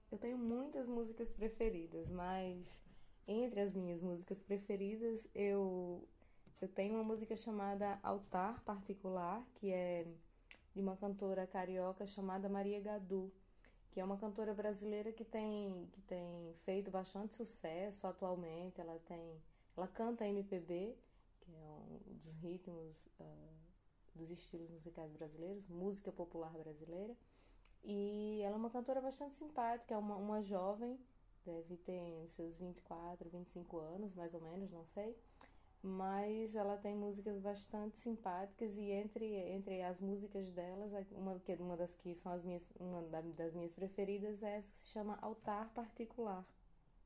Eu tenho muitas músicas preferidas, mas entre as minhas músicas preferidas, eu tenho uma música chamada Altar Particular, que é de uma cantora carioca chamada Maria Gadu, que é uma cantora brasileira que tem feito bastante sucesso atualmente. Ela canta MPB, que é um dos ritmos, dos estilos musicais brasileiros, música popular brasileira. E ela é uma cantora bastante simpática, é uma jovem, deve ter os seus 24, 25 anos, mais ou menos, não sei. Mas ela tem músicas bastante simpáticas e entre as músicas delas, uma das que são as minhas, das minhas preferidas é essa que se chama Altar Particular.